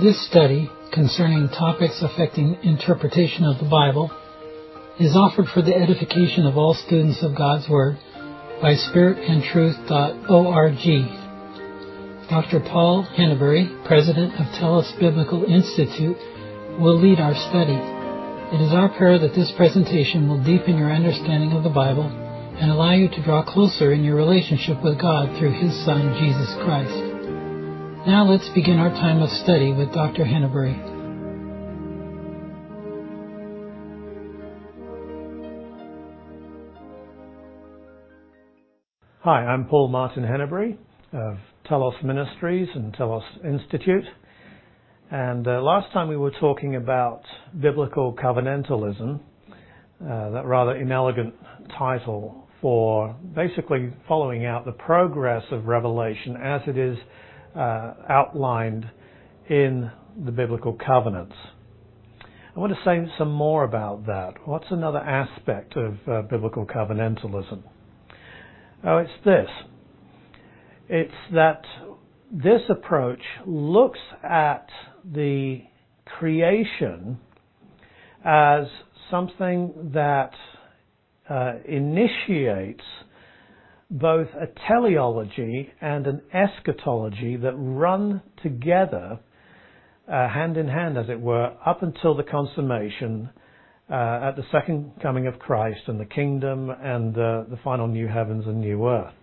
This study, concerning topics affecting interpretation of the Bible, is offered for the edification of all students of God's Word by spiritandtruth.org. Dr. Paul Henneberry, President of Telos Biblical Institute, will lead our study. It is our prayer that this presentation will deepen your understanding of the Bible and allow you to draw closer in your relationship with God through His Son, Jesus Christ. Now let's begin our time of study with Dr. Henneberry. Hi, I'm Paul Martin Henneberry of Telos Ministries and Telos Institute. And last time we were talking about biblical covenantalism, that rather inelegant title for basically following out the progress of Revelation as it is outlined in the biblical covenants. I want to say some more about that. What's another aspect of biblical covenantalism? Oh, it's this. It's that this approach looks at the creation as something that initiates both a teleology and an eschatology that run together, hand in hand, as it were, up until the consummation at the second coming of Christ and the kingdom and the final new heavens and new earth.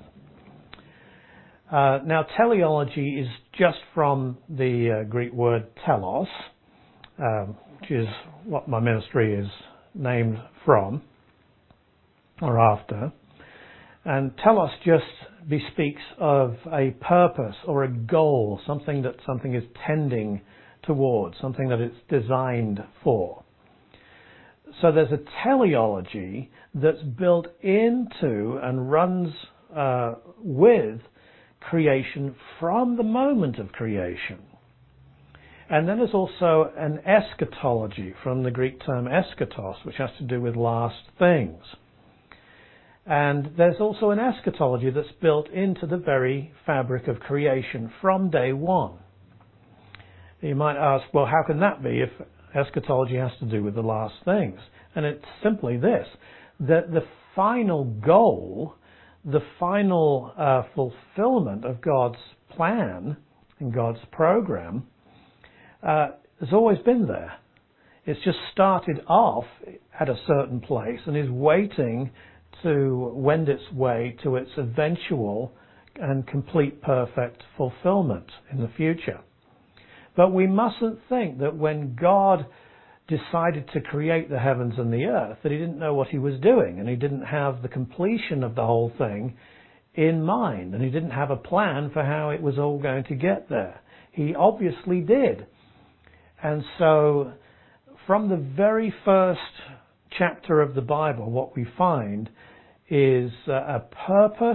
Now, teleology is just from the Greek word telos, which is what my ministry is named from or after. And telos just bespeaks of a purpose or a goal, something that something is tending towards, something that it's designed for. So there's a teleology that's built into and runs with creation from the moment of creation. And then there's also an eschatology from the Greek term eschatos, which has to do with last things. And there's also an eschatology that's built into the very fabric of creation from day one. You might ask, well, how can that be if eschatology has to do with the last things? And it's simply this, that the final goal, the final fulfillment of God's plan and God's program has always been there. It's just started off at a certain place and is waiting to wend its way to its eventual and complete perfect fulfillment in the future. But we mustn't think that when God decided to create the heavens and the earth, that He didn't know what He was doing, and He didn't have the completion of the whole thing in mind, and He didn't have a plan for how it was all going to get there. He obviously did. And so, from the very first chapter of the Bible, what we find is a purpose,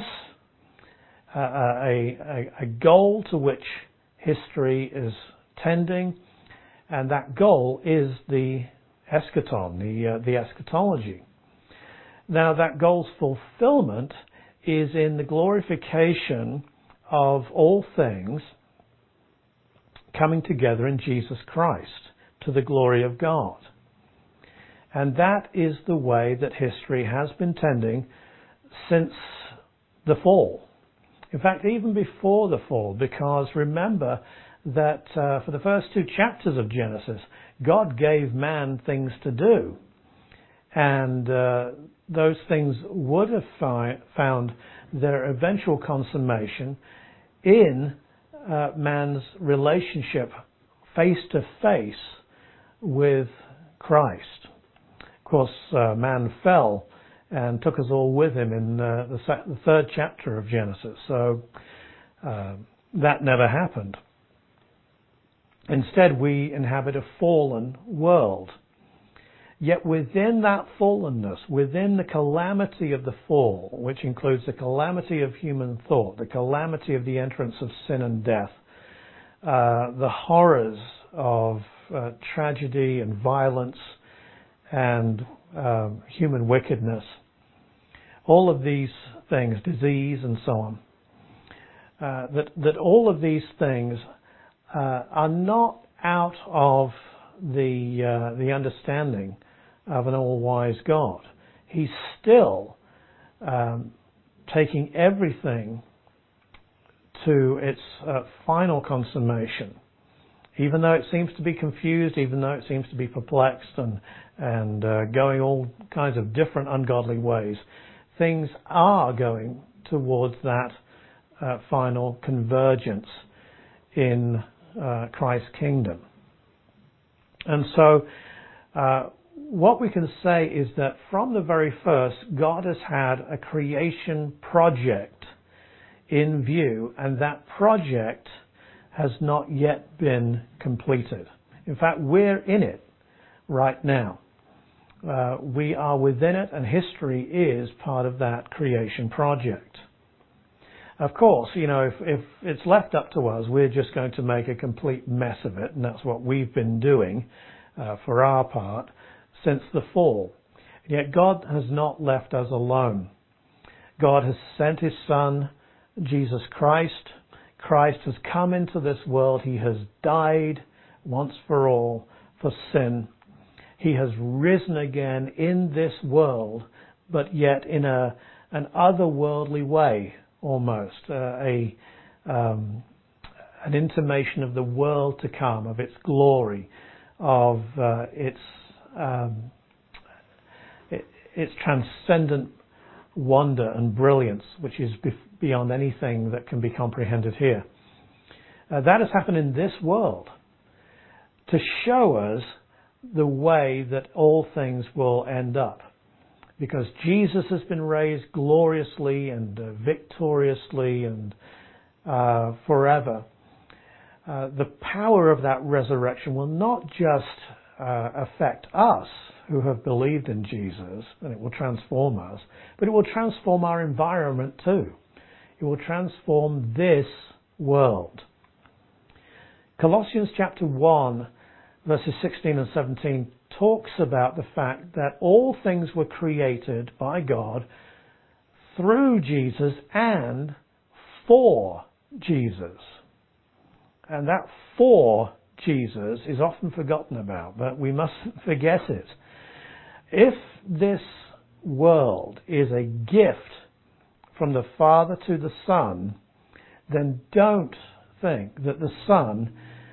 a goal to which history is tending, and that goal is the eschaton, the eschatology. Now, that goal's fulfillment is in the glorification of all things coming together in Jesus Christ to the glory of God. And that is the way that history has been tending since the fall. In fact, even before the fall, because remember that for the first two chapters of Genesis, God gave man things to do. And those things would have found their eventual consummation in man's relationship face to face with Christ. Of course, man fell and took us all with him in the third chapter of Genesis. So that never happened. Instead, we inhabit a fallen world. Yet within that fallenness, within the calamity of the fall, which includes the calamity of human thought, the calamity of the entrance of sin and death, the horrors of tragedy and violence and human wickedness, all of these things, disease and so on, that all of these things are not out of the understanding of an all-wise God. He's still taking everything to its final consummation. Even though it seems to be confused, even though it seems to be perplexed and going all kinds of different ungodly ways, things are going towards that final convergence in Christ's kingdom. And so what we can say is that from the very first, God has had a creation project in view, and that project has not yet been completed. In fact, we're in it right now. We are within it, and history is part of that creation project. Of course, if it's left up to us, we're just going to make a complete mess of it, and that's what we've been doing for our part since the fall. Yet God has not left us alone. God has sent His Son, Jesus Christ. Christ has come into this world. He has died once for all for sin. He has risen again in this world, but yet in an otherworldly way, almost. An intimation of the world to come, of its glory, of its transcendent wonder and brilliance, which is beyond anything that can be comprehended here. That has happened in this world to show us the way that all things will end up. Because Jesus has been raised gloriously and victoriously and forever. The power of that resurrection will not just affect us who have believed in Jesus, and it will transform us, but it will transform our environment too. It will transform this world. Colossians chapter 1, verses 16 and 17 talks about the fact that all things were created by God through Jesus and for Jesus. And that for Jesus is often forgotten about, but we mustn't forget it. If this world is a gift from the Father to the Son, then don't think that the Son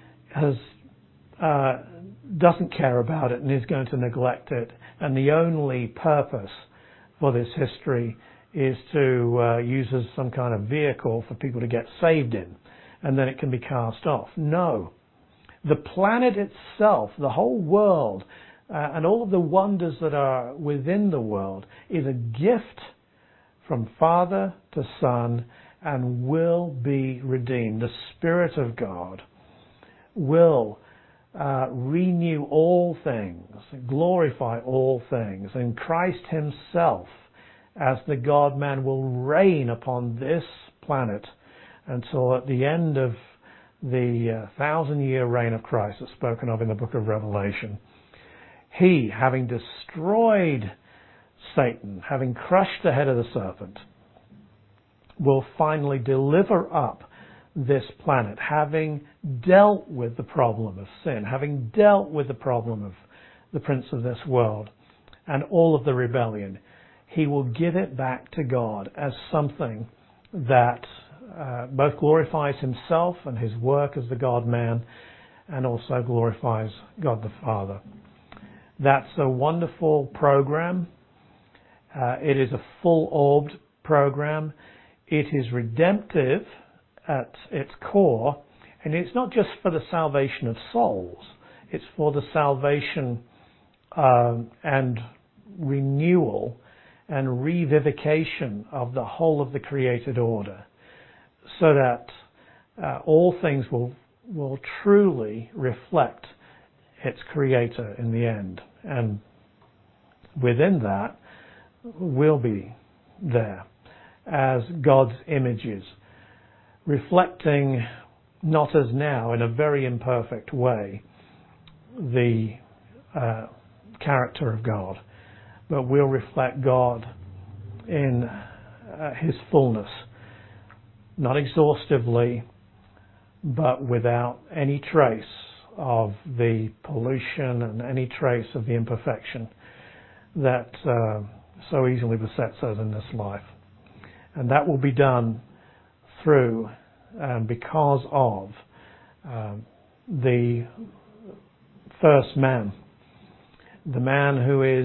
doesn't care about it and is going to neglect it, and the only purpose for this history is to use as some kind of vehicle for people to get saved in, and then it can be cast off. No. The planet itself, the whole world, and all of the wonders that are within the world is a gift from Father to Son and will be redeemed. The Spirit of God will renew all things, glorify all things, and Christ Himself, as the God-man, will reign upon this planet until at the end of the 1,000-year reign of Christ that's spoken of in the book of Revelation. He, having destroyed Satan, having crushed the head of the serpent, will finally deliver up this planet, having dealt with the problem of sin, having dealt with the problem of the prince of this world and all of the rebellion. He will give it back to God as something that both glorifies Himself and His work as the God-man, and also glorifies God the Father. That's a wonderful program. It is a full-orbed program. It is redemptive at its core, and it's not just for the salvation of souls. It's for the salvation and renewal and revivification of the whole of the created order, so that all things will truly reflect its Creator in the end. And within that, we'll be there as God's images, reflecting, not as now, in a very imperfect way, the character of God, but we'll reflect God in His fullness, not exhaustively, but without any trace of the pollution and any trace of the imperfection that so easily besets us in this life. And that will be done through and because of the first man, the man who is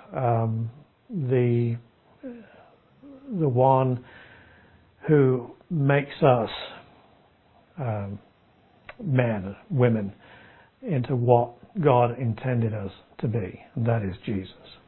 the one who makes us men, women, into what God intended us to be, and that is Jesus.